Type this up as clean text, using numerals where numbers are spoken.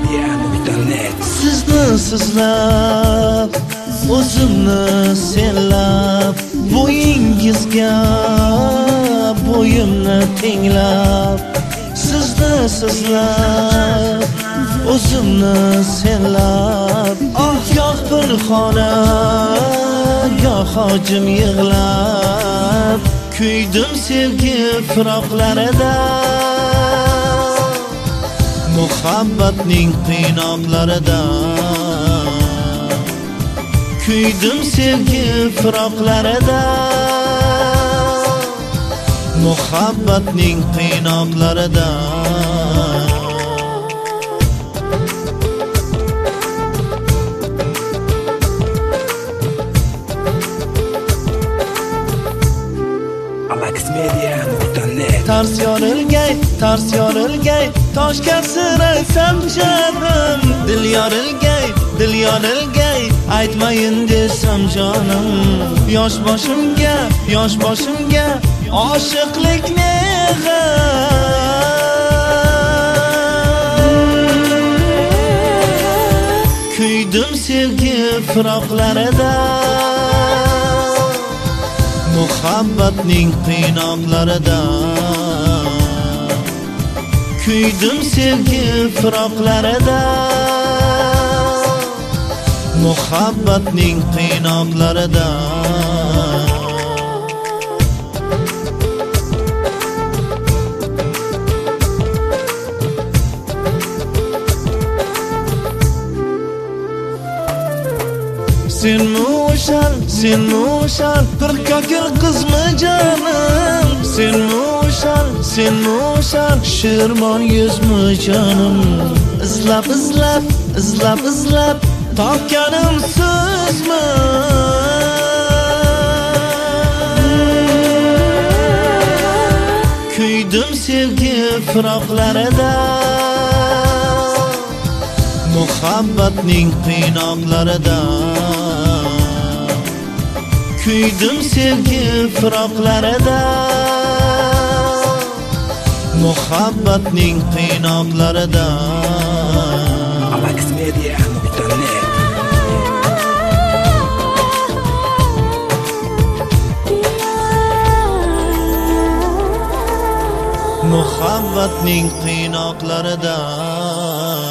AlexMedia.net. Sizni sizlab, o'zimni senlab, bo'yingizga bo'yimni tenglab. Sizni sizlab, o'zimni senlab, goh pinhona, goh hojim yig'lab, kuydim sevgi firoqlarida, muhabbatning qiynoqlarida. Kuydim sevgi firoqlarida, muhabbatning qiynoqlarida. AlexMedia.net. Tars yorilgay, toshga siraysam jonim. Dil yorilgay, aytmayin desam jonim. Yosh boshimga oshiqlikni kuydim sevgi firoqlarida, muhabbatning qiynoqlarida. Kuydim sevgi firoqlarida, muhabbatning qiynoqlarida. Senmi o'shal, bir kokil qizmi jonim. Senmi o'shal, shirmon yuzmi jonim. Izlab, topganim sizmi? Kuydim sevgi firoqlarida, muhabbatning qiynoqlarida. Kuydim sevgi firoqlarida, muhabbatning qiynoqlarida. AlexMedia.net. Muhabbatning qiynoqlarida.